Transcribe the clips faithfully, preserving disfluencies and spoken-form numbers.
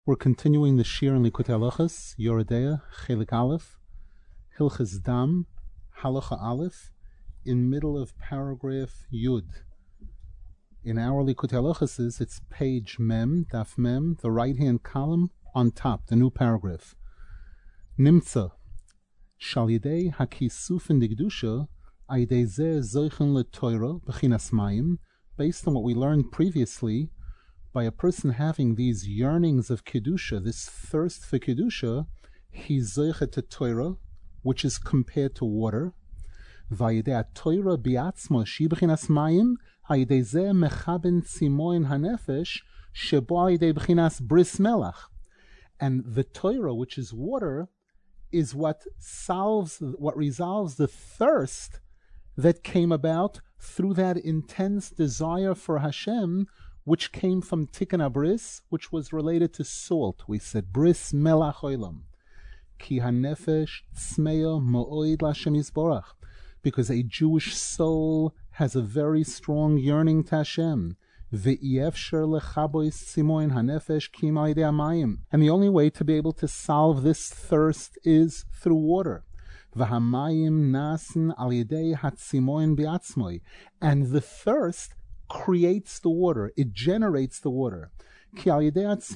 We're continuing the Shir in Likutei Halachos, Yoredeya, Chelik Aleph, Hilchas Dam, Halacha Aleph, in middle of paragraph Yud. In our Likutei Halachos, it's page Mem, Daf Mem, the right-hand column on top, the new paragraph. Nimtza, Shal Yidei HaKisufin Digdusha, Aydei Zeh Zoichen LeToira, B'chinas Mayim, based on what we learned previously, by a person having these yearnings of Kedusha, this thirst for Kedusha, he's Zoichet to Torah, which is compared to water. Vayidei Torah biatzma shi b'chinas mayim, hayidei zeh mechaben tzimoin hanefesh, shebo hayidei b'chinas bris melach. And the Torah, which is water, is what solves, what resolves the thirst that came about through that intense desire for Hashem, which came from Tikkun HaBris, which was related to salt. We said, Bris melach olam. Ki hanefesh tzmeya mo'oid l'Hashem yisborach. Because a Jewish soul has a very strong yearning to Hashem. Ve'yefsher lechabois tzimoin hanefesh ki ma'idei hamayim. And the only way to be able to solve this thirst is through water. V'hamayim nasen al yidei hatzimoin biatzmoi. And the thirst creates the water, it generates the water. Because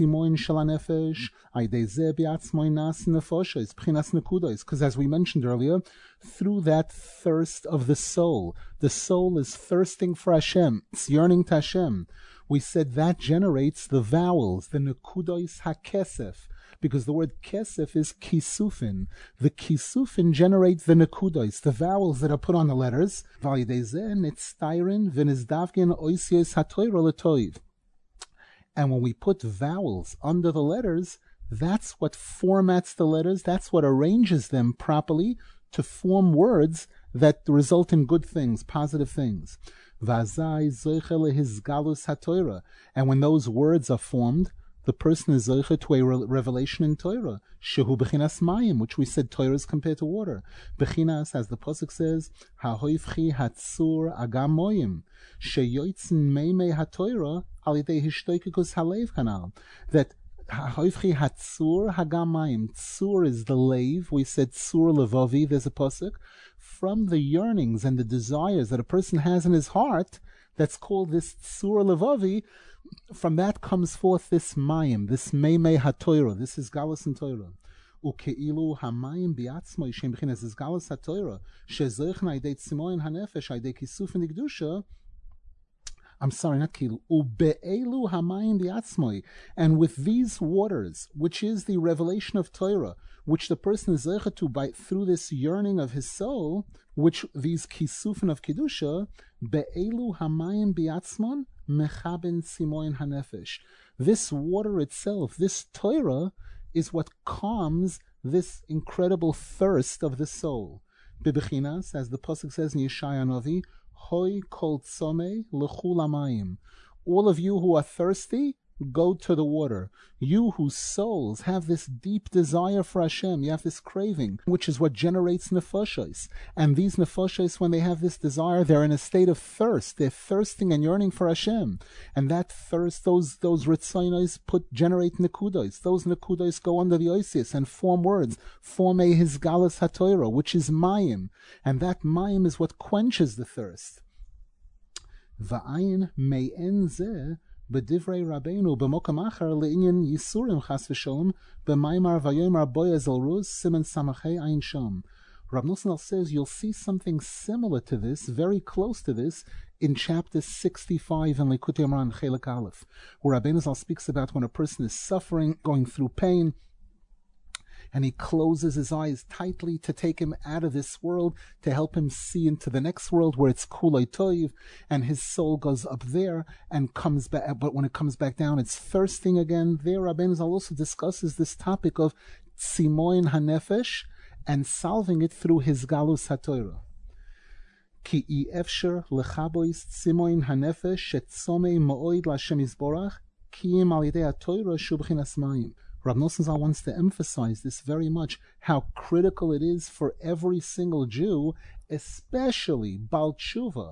as we mentioned earlier, through that thirst of the soul, the soul is thirsting for Hashem, it's yearning to Hashem. We said that generates the vowels, the nekudos hakesef, because the word kesef is kisufin. The kisufin generate the nekudos, the vowels that are put on the letters. And when we put vowels under the letters, that's what formats the letters, that's what arranges them properly to form words that result in good things, positive things. And when those words are formed, the person is zoche to a revelation in Torah, shehu b'chinas mayim, which we said Torah is compared to water. B'chinas, as the pasuk says, ha'hoifchi hatzur agam moyim, sheyoitzin meimei haTorah al yidei hishtoikikus halev kanal. That ha'hoifchi hatzur hagam mayim. Tzur is the lave. We said tzur levavi. There's a pasuk from the yearnings and the desires that a person has in his heart. That's called this tzur levavi. From that comes forth this mayim, this meimei haTorah. This is galus and Torah. Ukeilu hamayim biatzmo yishem b'chinas is galus haTorah. Shezoichna aydei tzimoin hanefesh aydei kisufin digdusha. I'm sorry, not kilu. Ube'elu hamayim biatzmo. And with these waters, which is the revelation of Torah, which the person is zoche to by through this yearning of his soul, which these kisufin of kedusha, be'elu hamayim biatzmon. Mechaben simoin hanefesh. This water itself, this Torah, is what calms this incredible thirst of the soul. Bebechinas, as the pasuk says in Yeshaya Novi, Hoi kol tzomei l'chu lamayim. All of you who are thirsty, go to the water. You whose souls have this deep desire for Hashem, you have this craving, which is what generates nefashos. And these nefashos, when they have this desire, they're in a state of thirst. They're thirsting and yearning for Hashem. And that thirst, those those ritzonos put generate nekudos. Those nekudos go under the oisius and form words. Form a hisgalus haTorah, which is mayim. And that mayim is what quenches the thirst. Va'ayin me'en zeh B'divrei Rabbeinu b'mokam achar le'inyan yisurim chas v'sholom b'maymar v'yomer boyaz el ruz simen samachei ayin shom. Rav Nosson says you'll see something similar to this, very close to this, in chapter sixty-five in Likutei Moharan Chelik Aleph, where Rabbeinu Zal speaks about when a person is suffering, going through pain, and he closes his eyes tightly to take him out of this world, to help him see into the next world where it's kulei toiv, and his soul goes up there and comes back, but when it comes back down, it's thirsting again. There, Rabbeinu Zal also discusses this topic of tzimoin hanefesh and solving it through his galus haTorah. Ki I efsher lechabois tzimoin hanefesh shetzomei mo'oid l'Hashem yisborach ki im al yidei haTorah shu b'chinas mayim. Rav Nosson Zal wants to emphasize this very much, how critical it is for every single Jew, especially Baal Tshuva,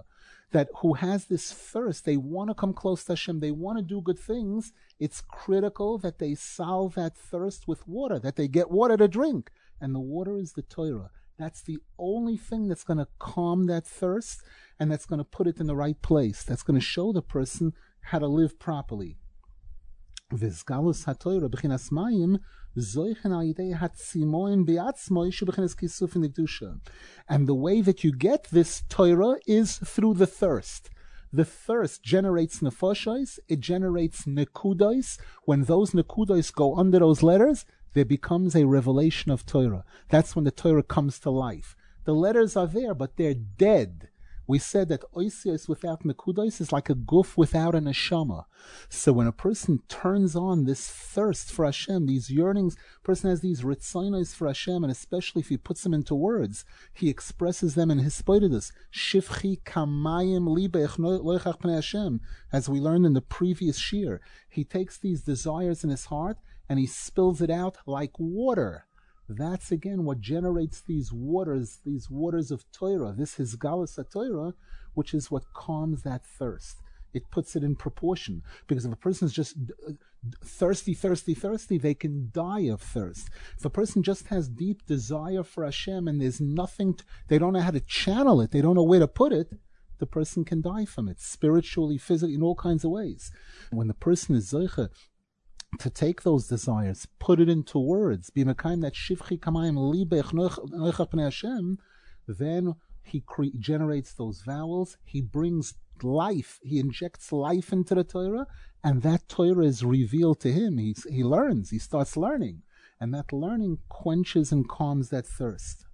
that who has this thirst, they want to come close to Hashem, they want to do good things, it's critical that they solve that thirst with water, that they get water to drink. And the water is the Torah. That's the only thing that's going to calm that thirst, and that's going to put it in the right place. That's going to show the person how to live properly. V'zgalus haTorah b'chinas mayim zoichen al yidei hatzimoin be'atzmoi sheb'chinas kisuf v'nekdusha. And the way that you get this Torah is through the thirst. The thirst generates nefashos, it generates nekudos. When those nekudos go under those letters, there becomes a revelation of Torah. That's when the Torah comes to life. The letters are there, but they're dead. We said that oisios without nekudos is like a guf without a neshama. So when a person turns on this thirst for Hashem, these yearnings, a person has these ritzonos for Hashem, and especially if he puts them into words, he expresses them in his spoidus. Shifchi kamayim libech loichach pnei Hashem, as we learned in the previous shir. He takes these desires in his heart and he spills it out like water. That's again what generates these waters, these waters of Torah, this Hizgalus HaTorah, which is what calms that thirst. It puts it in proportion. Because if a person is just thirsty, thirsty, thirsty, they can die of thirst. If a person just has deep desire for Hashem and there's nothing, to, they don't know how to channel it, they don't know where to put it, the person can die from it, spiritually, physically, in all kinds of ways. When the person is Zoicha to take those desires, put it into words, be mekayim that shivchi kamayim libech noichach pnei Hashem, then he cre- generates those vowels, he brings life, he injects life into the Torah, and that Torah is revealed to him. He, he learns, he starts learning, and that learning quenches and calms that thirst.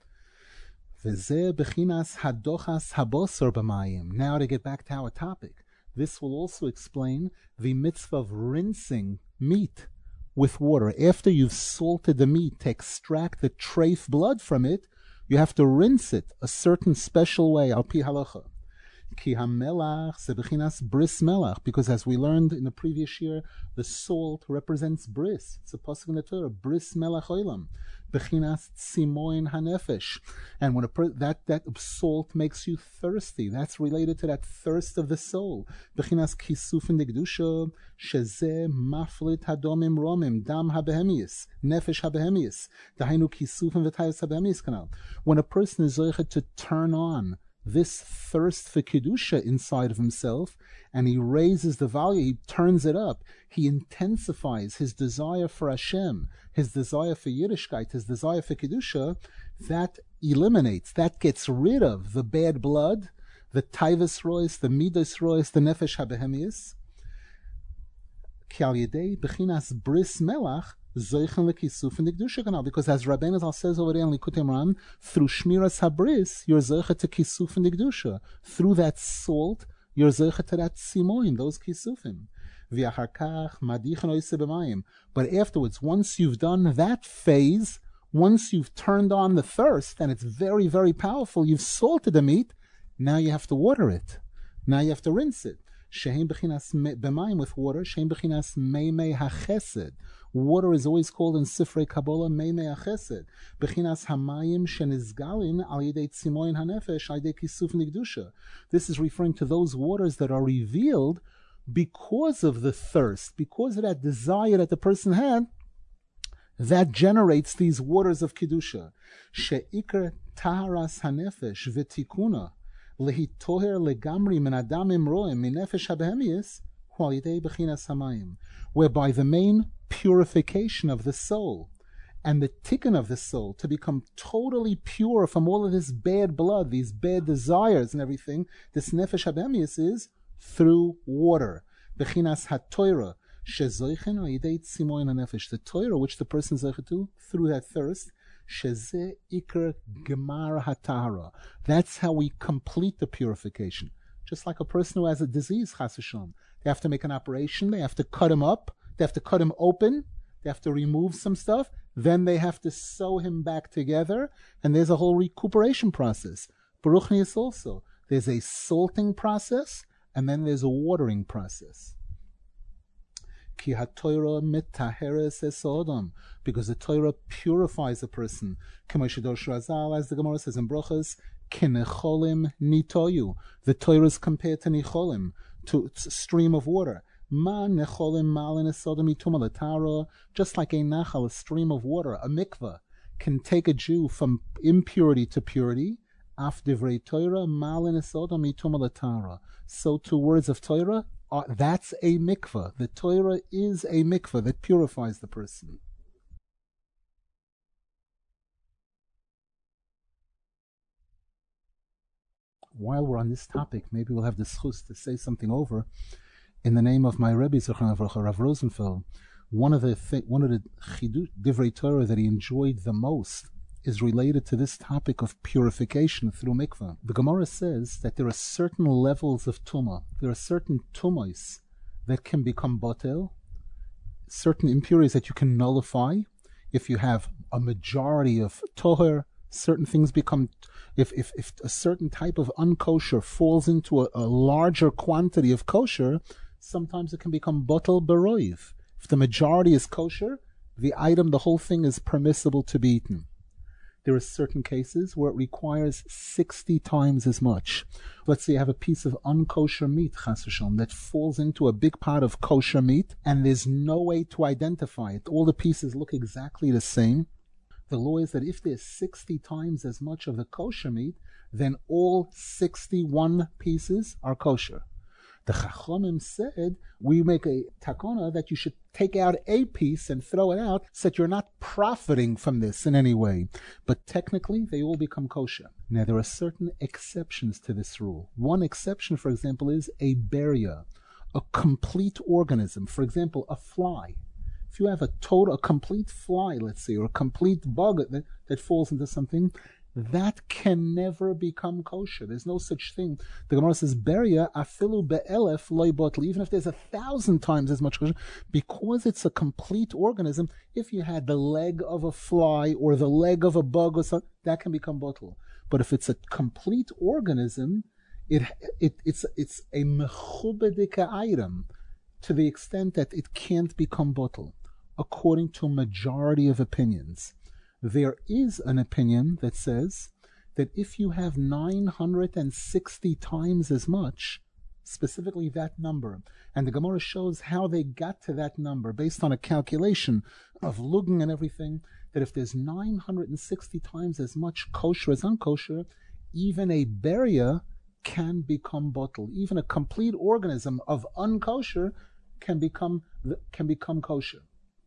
V'zeh bechinas hadochas habosor b'mayim. Now to get back to our topic. This will also explain the mitzvah of rinsing meat with water. After you've salted the meat to extract the treif blood from it, you have to rinse it a certain special way, al pi halacha. Ki hamelach ze bechinas bris melach, because as we learned in the previous year, the salt represents bris. It's a pasuk in the Torah, bris melach olam, bechinas tzimoin hanefesh. And when a per- that that salt makes you thirsty, that's related to that thirst of the soul. Bechinas kisufin degdusha sheze maflit hadomim romim dam habehemius nefesh habehemius dahainu kisufin v'tayos habehemius kanal. When a person is zoichet to turn on this thirst for Kedusha inside of himself, and he raises the value, he turns it up, he intensifies his desire for Hashem, his desire for Yiddishkeit, his desire for Kedusha, that eliminates, that gets rid of the bad blood, the Taivas Rois, the Midas Rois, the Nefesh HaBehemius. Ki al yedei bechinas bris melach zoichen lekisuf in the Kedusha kanal, because as Rabbeinu Zal says over there in Likutei Moharan, through shmiras habris, you're zoichet to kisuf in the Kedusha. Through that salt, you're zoichet to that simoin, those kisufim. V'achar kach madichen oise b'mayim. But afterwards, once you've done that phase, once you've turned on the thirst, and it's very, very powerful, you've salted the meat, now you have to water it. Now you have to rinse it. Shehem bechinas b'mayim with water, shehem bechinas meimei hachesed. Water is always called in Sifrei Kabbalah meimei hachesed. Bechinas hamayim shenizgalin al yedei tzimoin hanefesh al yedei kisuf nigdusha. This is referring to those waters that are revealed because of the thirst, because of that desire that the person had, that generates these waters of Kedusha. She'ikr taharas hanefesh v'tikuna lehitoher legamri min adam imroim min nefesh habehemius hu al yedei bechinas hamayim, whereby the main purification of the soul and the tikkun of the soul to become totally pure from all of this bad blood, these bad desires and everything, this nefesh habehemius is through water. Bechinas haTorah shezoichen al yedei tzimoin hanefesh, the Torah which the person is zoichet to through that thirst. Sheze ikar gemar hatahara. That's how we complete the purification. Just like a person who has a disease, chas v'shalom, they have to make an operation, they have to cut him up, they have to cut him open, they have to remove some stuff, then they have to sew him back together, and there's a whole recuperation process. Baruch Nias also, there's a salting process, and then there's a watering process. Ki haTorah mitaheres es odam, because the Torah purifies a person. K'mo shedosh Razal, as the Gemara says in Brochos, Kinecholim nitoyu. The Torah is compared to nicholim, to a stream of water. Ma necholim malin esodom ituma latara. Just like a nachal, a stream of water, a mikveh, can take a Jew from impurity to purity. Af divrei Torah malin esodom ituma latara. So two words of Torah, are, that's a mikveh. The Torah is a mikveh that purifies the person. While we're on this topic, maybe we'll have the schus to say something over in the name of my Rebbe Zichron Avrocha, Rav Rosenfeld. One of the th- one of the chidush divrei Torah that he enjoyed the most is related to this topic of purification through mikveh. The Gemara says that there are certain levels of tumah. There are certain tumos that can become botel, certain impurities that you can nullify. If you have a majority of toher, certain things become, if, if, if a certain type of unkosher falls into a, a larger quantity of kosher, sometimes it can become botel beroiv. If the majority is kosher, the item, the whole thing is permissible to be eaten. There are certain cases where it requires sixty times as much. Let's say you have a piece of unkosher meat, chas v'shalom, that falls into a big pot of kosher meat, and there's no way to identify it. All the pieces look exactly the same. The law is that if there's sixty times as much of the kosher meat, then all sixty-one pieces are kosher. The Chachamim said, we make a takana that you should take out a piece and throw it out so that you're not profiting from this in any way. But technically, they all become kosher. Now, there are certain exceptions to this rule. One exception, for example, is a beria, a complete organism. For example, a fly. If you have a total, a complete fly, let's say, or a complete bug that, that falls into something, that can never become kosher. There's no such thing. The Gemara says, beria afilu be'elef loy botl. Even if there's a thousand times as much kosher, because it's a complete organism, if you had the leg of a fly or the leg of a bug or something, that can become botl. But if it's a complete organism, it, it it's it's a mechubedika item to the extent that it can't become botl, according to a majority of opinions. There is an opinion that says that if you have nine hundred sixty times as much, specifically that number, and the Gemara shows how they got to that number based on a calculation of lugin and everything, that if there's nine hundred sixty times as much kosher as unkosher, even a beria can become bottle. Even a complete organism of unkosher can become can become kosher.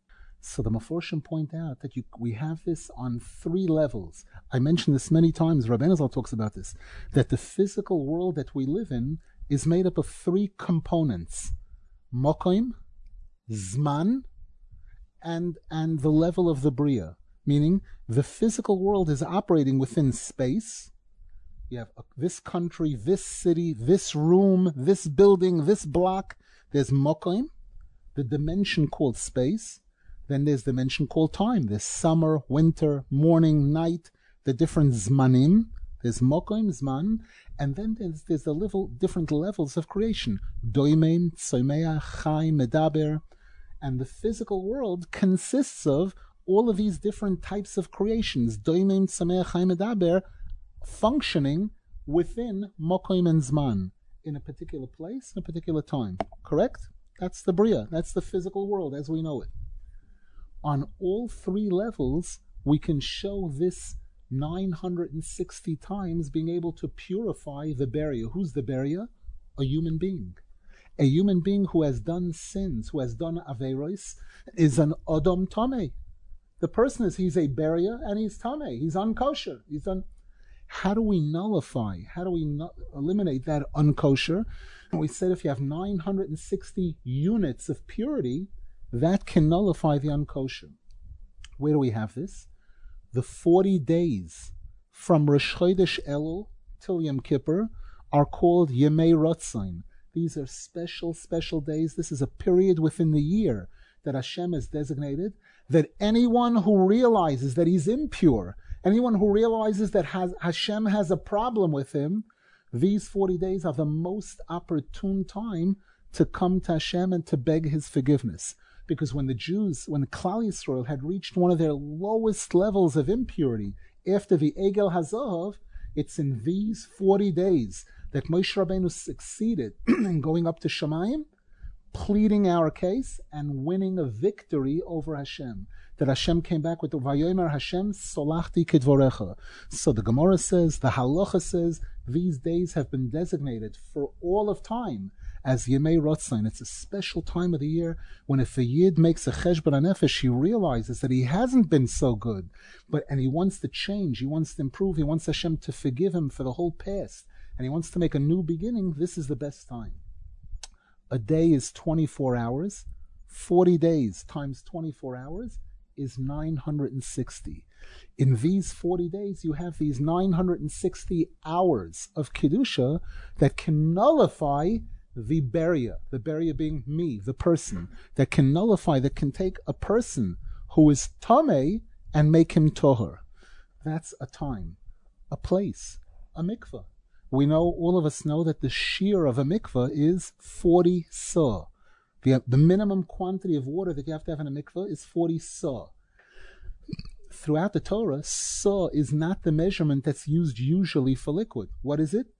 So the Meforshim point out that you, we have this on three levels. I mentioned this many times. Rabbi Elazar talks about this, that the physical world that we live in is made up of three components: mokoim, zman, and and the level of the bria. Meaning, the physical world is operating within space. You have this country, this city, this room, this building, this block. There's mokoim, the dimension called space. Then there's the dimension called time. There's summer, winter, morning, night, the different zmanim. There's mokoim, zman. And then there's, there's the level, different levels of creation. Doimim, tzomeah, chai, medaber. And the physical world consists of all of these different types of creations. Doimim, tzomeah, chai, medaber, functioning within mokoim and zman, in a particular place, in a particular time. Correct? That's the bria. That's the physical world as we know it. On all three levels, we can show this nine hundred sixty times being able to purify the beria. Who's the beria? A human being. A human being who has done sins, who has done averos, is an odom tameh. The person is, he's a beria and he's tameh. He's unkosher. He's un. How do we nullify? How do we nu- eliminate that unkosher? And we said if you have nine hundred sixty units of purity, that can nullify the unkosher. Where do we have this? The forty days from Rosh Chodesh Elul till Yom Kippur are called Yemei Rotzain. These are special, special days. This is a period within the year that Hashem has designated that anyone who realizes that he's impure, anyone who realizes that has, Hashem has a problem with him, these forty days are the most opportune time to come to Hashem and to beg his forgiveness. Because when the Jews, when the Klal Yisrael had reached one of their lowest levels of impurity after the Egel HaZahav, It's in these forty days that Moshe Rabbeinu succeeded in going up to Shemayim, pleading our case, and winning a victory over Hashem. That Hashem came back with the Vayomer Hashem Solachti Kedvorecha. So the Gemara says, the Halacha says, these days have been designated for all of time as Yemei Rotzain. It's a special time of the year when if a Yid makes a Cheshbon HaNefesh, he realizes that he hasn't been so good, but and he wants to change, he wants to improve, he wants Hashem to forgive him for the whole past, and he wants to make a new beginning. This is the best time. A day is twenty-four hours. forty days times twenty-four hours is nine hundred sixty. In these forty days, you have these nine hundred sixty hours of Kedusha that can nullify the Beria, the Beria being me, the person, that can nullify, that can take a person who is Tameh and make him Tohar. That's a time, a place, a mikveh. We know, all of us know that the shear of a mikveh is forty sa. The, the minimum quantity of water that you have to have in a mikveh is forty sa. Throughout the Torah, sa is not the measurement that's used usually for liquid. What is it?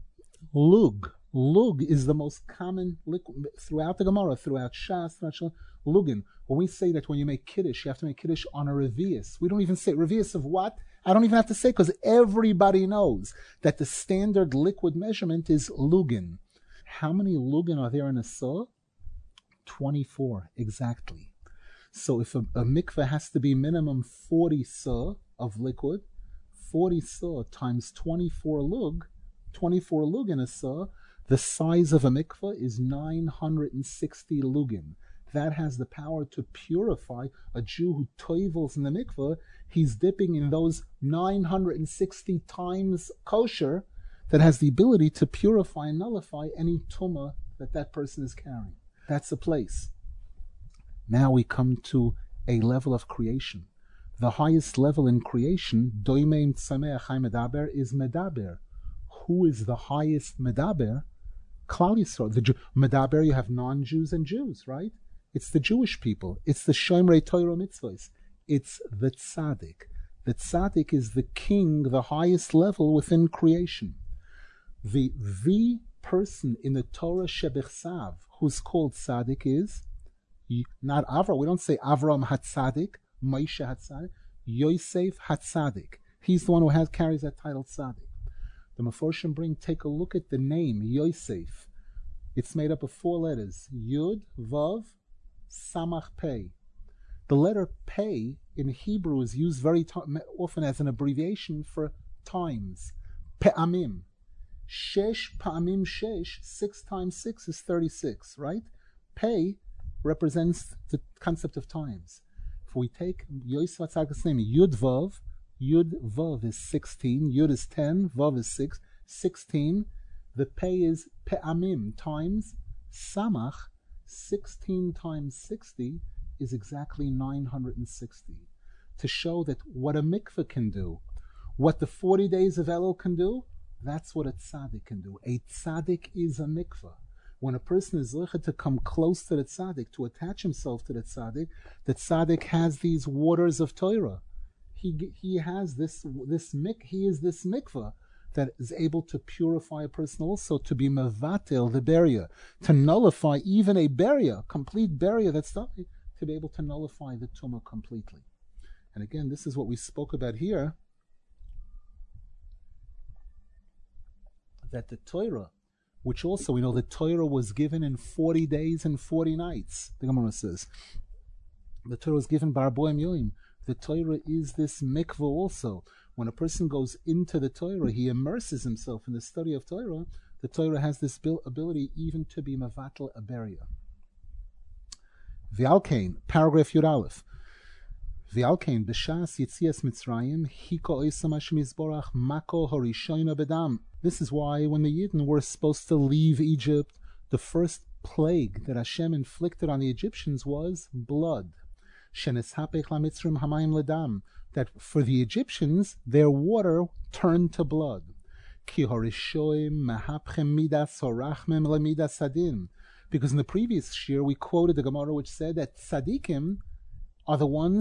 Lug. Lug is the most common liquid throughout the Gemara, throughout Shas, throughout Shal, lugin. When we say that when you make Kiddush, you have to make Kiddush on a revius. We don't even say revius of what? I don't even have to say, because everybody knows that the standard liquid measurement is lugin. How many lugin are there in a sa? twenty-four, exactly. So if a, a mikveh has to be minimum forty sa of liquid, forty sa times twenty-four lug, twenty-four lug in a sa, the size of a mikveh is nine hundred sixty lugin. That has the power to purify a Jew who toivels in the mikveh. He's dipping in those nine hundred sixty times kosher that has the ability to purify and nullify any tumah that that person is carrying. That's a place. Now we come to a level of creation. The highest level in creation, Doimeim Tzameach HaMedaber, is Medaber. Who is the highest Medaber? Klal Yisrael. The Jew, Medaber, you have non-Jews and Jews, right? It's the Jewish people. It's the Shomrei Torah mitzvahs. It's the Tzaddik. The Tzaddik is the king, the highest level within creation. The the person in the Torah Shebechsav who's called Tzaddik is not Avram. We don't say Avram HaTzadik, Moshe HaTzadik, Yosef HaTzadik. He's the one who has carries that title Tzaddik. The Meforshim bring, take a look at the name Yosef. It's made up of four letters: Yud, Vav, Samach, Pei. The letter Pei in Hebrew is used very t- often as an abbreviation for times. Pe'amim. Shesh Pa'amim Shesh, six times six is thirty-six, right? Pei represents the concept of times. If we take Yosef HaTzaddik's name, Yud Vav, Yud Vav is sixteen, Yud is ten, Vav is six, sixteen. The Pei is Pe'amim, times Samach, sixteen times sixty is exactly nine hundred sixty. To show that what a mikveh can do, what the forty days of Elul can do, that's what a tzaddik can do. A tzaddik is a mikveh. When a person is zocheh to come close to the tzaddik, to attach himself to the tzaddik, the tzaddik has these waters of Torah. He he has this this mik. He is this mikveh that is able to purify a person, also to be mevatel the beria, to nullify even a beria, complete beria that's not, to be able to nullify the tumah completely. And again, this is what we spoke about here, that the Torah, which also we know the Torah was given in forty days and forty nights, the Gemara says. The Torah was given bar boim yoim. The Torah is this mikveh also. When a person goes into the Torah, he immerses himself in the study of Torah. The Torah has this ability even to be mevatel a beria. V'alkein, paragraph Yud Aleph. V'alkein, b'shas yitzias Mitzrayim, hiko oisam Hashem Yisborach, mako horishoyna bedam. This is why when the Yidden were supposed to leave Egypt, the first plague that Hashem inflicted on the Egyptians was blood. Sheneshapech lamitzrim hamayim ledam. That for the Egyptians, their water turned to blood. Ki horishoim mehapchem midas horachmem lemidas sadin. Because in the previous year we quoted the Gemara which said that tzaddikim are the ones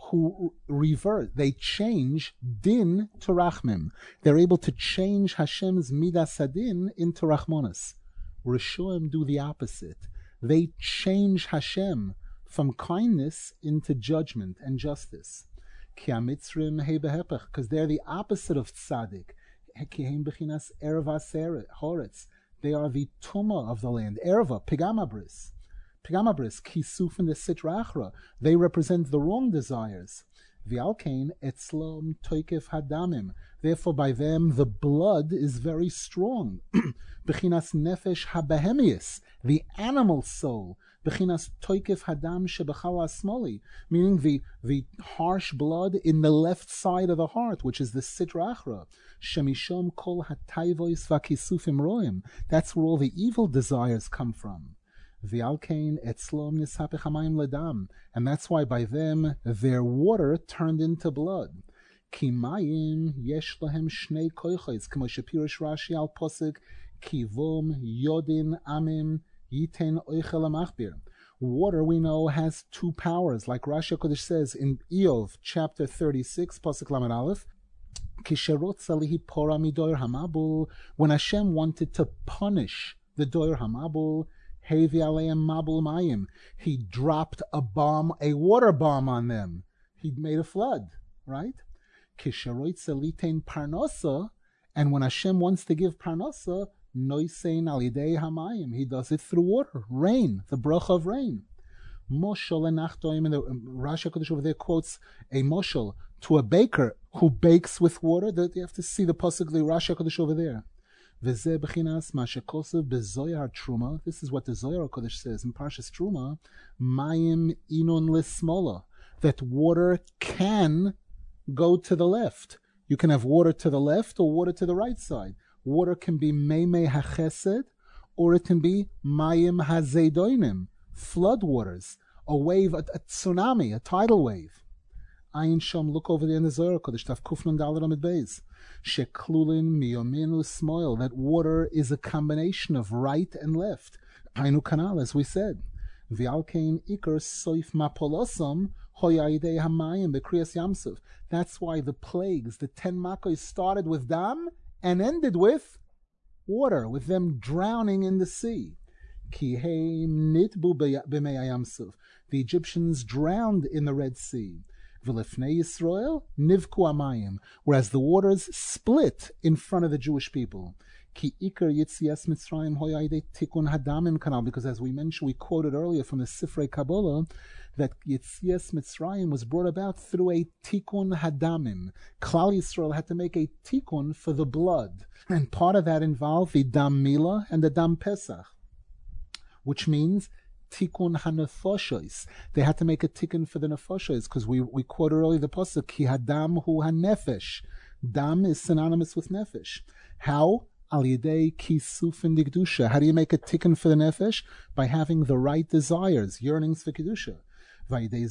who revert, they change din to rachmim. They're able to change Hashem's midas hadin into rachmonis. Rishoim do the opposite. They change Hashem from kindness into judgment and justice. Ki hamitzrim hei behepech, because they're the opposite of tzaddik. Ki heim bechinas erva horetz. They are the tumah of the land. Erva, pigamabris. Pigamabris, kisuf and the sitra achra. They represent the wrong desires. V'alkein etzlom toikef hadamim. Therefore, by them, the blood is very strong. Bechinas nefesh habehemius, the animal soul. Bechinas toikef hadam shebechal asmoli, meaning the, the harsh blood in the left side of the heart, which is the sitra achra. Shemishom kol hatayvois vakisufim roim. That's where all the evil desires come from. V'alkein etzlom nisapech hamayim ledam, and that's why by them their water turned into blood. Ki mayim yesh lahem shnei koichos, k'mo shepirish Rashi al posuk kivom yodin amim yiten oichel amachbir. Water, we know, has two powers, like Rashi HaKodesh says in Iyov chapter thirty-six, posuk lamed aleph. When Hashem wanted to punish the doyer hamabul, he dropped a bomb, a water bomb on them. He made a flood, right? And when Hashem wants to give parnasa, he does it through water, rain, the bracha of rain. Moshel enachtoim, and the Rashi HaKodesh over there quotes a moshel to a baker who bakes with water. That you have to see the pasuk, the Rashi HaKodesh over there. V'zeh b'chinas ma shekosav b'zoyar truma. This is what the Zohar HaKodesh says in Parshas Truma. Mayim inun lismola. That water can go to the left. You can have water to the left or water to the right side. Water can be meimei hachesed, or it can be mayim hazeidoinim, flood waters, a wave, a, a tsunami, a tidal wave. Ayin Shom, look over there in the Zohar HaKodesh, Tav Kufnun Daled Amid Beis. Sheklulin miyomin usmoil, that water is a combination of right and left. Ainu Kanal, as we said. V'alkein ikar soif mapolosam hoyaidei hamayim b'kriyas yamsuf. That's why the plagues, the ten makos, started with dam and ended with water, with them drowning in the sea. Ki heim nitbu b'mei yamsuf. The Egyptians drowned in the Red Sea. V'lefnei Yisrael nivku amayim, whereas the waters split in front of the Jewish people. Ki ikar yitzias Mitzrayim hoyaydei tikun hadamim kanal, because as we mentioned, we quoted earlier from the Sifrei Kabbalah, that Yitzias Mitzrayim was brought about through a tikun hadamim. Klal Yisrael had to make a tikun for the blood, and part of that involved the dam milah and the dam pesach, which means Tikkun hanefoshes. They had to make a tikkun for the nefoshes, because we, we quoted earlier the pasuk, ki hadam hu hanefesh. Dam is synonymous with nefesh. How? Al yedei kisufin digdusha. How do you make a tikkun for the nefesh? By having the right desires, yearnings for kedusha. When a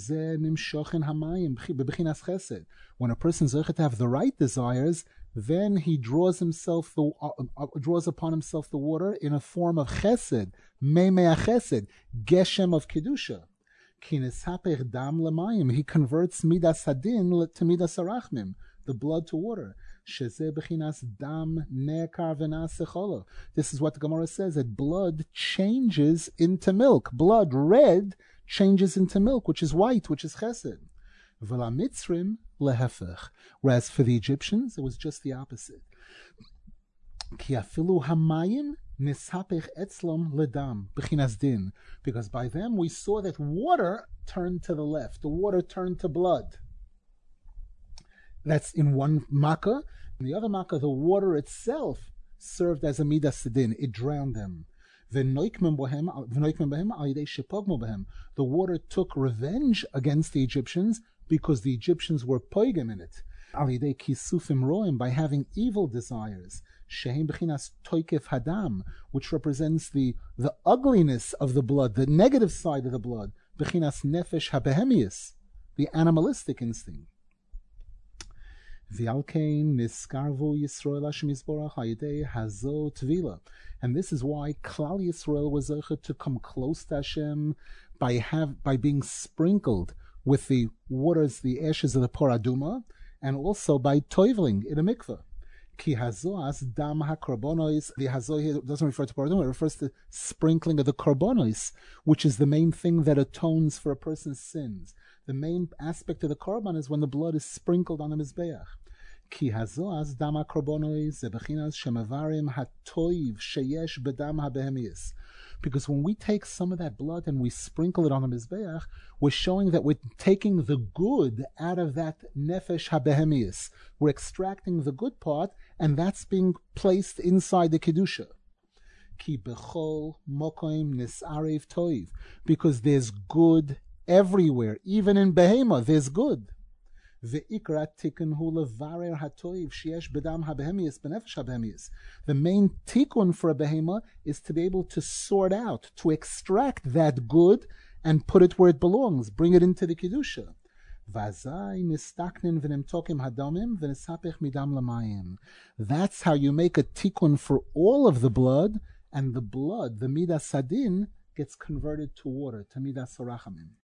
person is to have the right desires, then he draws himself the uh, uh, draws upon himself the water in a form of chesed, meimei chesed, geshem of kedusha. Dam lemayim. He converts midas hadin to midas arachmim, the blood to water. Dam nekar. This is what the Gemara says, that blood changes into milk. Blood, red, changes into milk, which is white, which is chesed. V'la mitzrim lehefech. Whereas for the Egyptians, it was just the opposite. Ki afilu hamayim nishapech etzlom ledam b'chinas din. Because by them we saw that water turned to the left. The water turned to blood. That's in one makkah. In the other makkah, the water itself served as a midas din. It drowned them. The water took revenge against the Egyptians because the Egyptians were poigim in it. By having evil desires, which represents the, the ugliness of the blood, the negative side of the blood, the animalistic instinct. And this is why Klal Yisrael was able to come close to Hashem by have by being sprinkled with the waters, the ashes of the paraduma, and also by toivling in a mikveh. Ki hazoas dam ha-karbonos. The hazo here doesn't refer to paraduma, it refers to sprinkling of the karbonos, which is the main thing that atones for a person's sins. The main aspect of the korban is when the blood is sprinkled on the mizbeach. Ki hazoas dam ha-karbonos zebechinas shemavarim hatoiv sheyesh bedam ha-behemius. Because when we take some of that blood and we sprinkle it on the mizbeach, we're showing that we're taking the good out of that nefesh habehemius. We're extracting the good part, and that's being placed inside the kedusha. Ki bechol mokoim nisarev toiv. Because there's good everywhere, even in behema, there's good. The main tikkun for a behema is to be able to sort out, to extract that good and put it where it belongs, bring it into the kedusha. That's how you make a tikkun for all of the blood, and the blood, the midas sadin, gets converted to water, to midas sorachamim.